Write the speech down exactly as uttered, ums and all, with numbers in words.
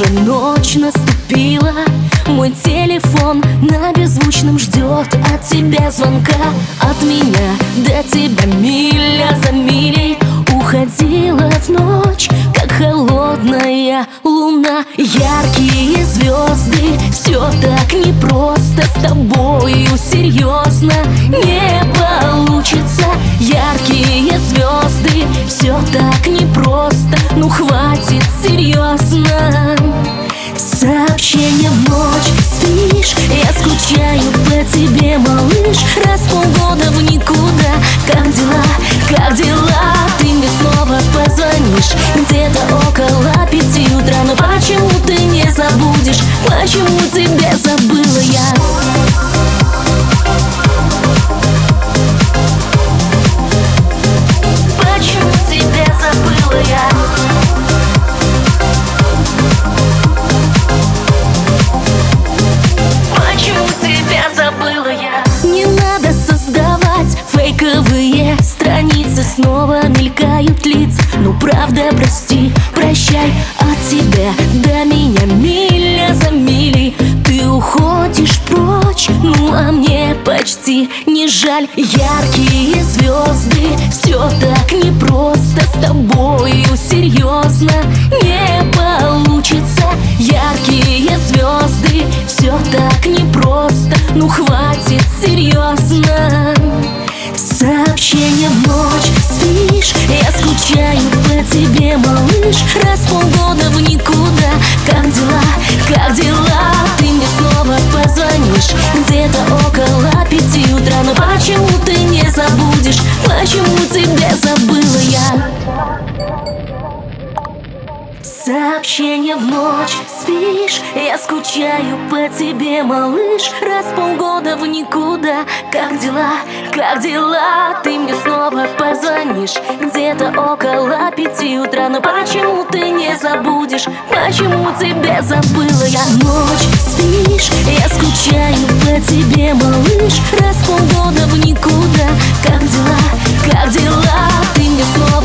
Уже ночь наступила, мой телефон на беззвучном ждет от тебя звонка. От меня до тебя миля за милей уходила в ночь, как холодная луна. Яркие звезды, все так непросто с тобою, серьезно не получится. Яркие звезды, все так непросто, ну хватит, серьезно. Сообщение в ночь, спишь, я скучаю по тебе, малыш. Раз в полгода в никуда, как дела, как дела? Ты мне снова позвонишь где-то около пяти утра. Но почему ты не забудешь, почему тебя забыла я? Почему тебя забыла я? Фейковые страницы, снова мелькают лица. Ну правда, прости, прощай, от тебя до меня миля за милей. Ты уходишь прочь, ну а мне почти не жаль. Яркие звезды, все так непросто с тобою, серьезно не получится. Яркие звезды, все так непросто, ну хватит, серьезно. Сообщение в ночь, спишь, я скучаю по тебе, малыш. Раз в полгода в никуда, как дела, как дела? Ты мне снова позвонишь где-то около пяти утра. Но почему ты не забудешь, почему тебя забыла я? Сообщение в ночь, спишь, я скучаю по тебе, малыш. Раз в полгода в никуда, как дела, как дела? Ты мне снова позвонишь где-то около пяти утра. Но почему ты не забудешь, почему тебя забыла я? Ночь, спишь, я скучаю по тебе, малыш. Раз в полгода в никуда, как дела, как дела? Ты мне снова